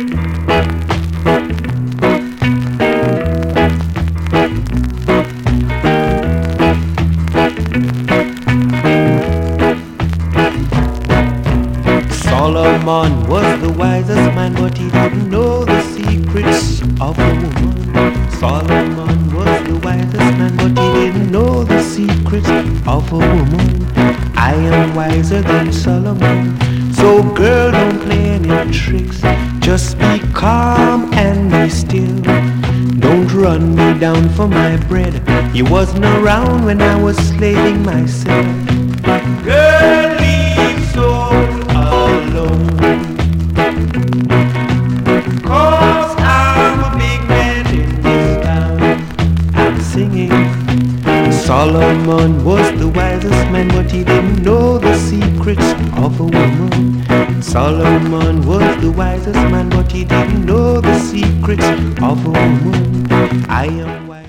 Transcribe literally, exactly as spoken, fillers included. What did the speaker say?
Solomon was the wisest man, but he didn't know the secrets of a woman. Solomon was the wisest man, but he didn't know the secrets of a woman. I am wiser than Solomon, so girl, don't play any tricks. Just be calm and be still. Don't run me down for my bread. You wasn't around when I was slaving myself. Girl, leave so alone, 'cause I'm a big man in this town. I'm singing. Solomon was the wisest man, but he didn't know the secrets of a woman. Solomon was the wisest man, but he didn't know the secrets of a woman. I am wise.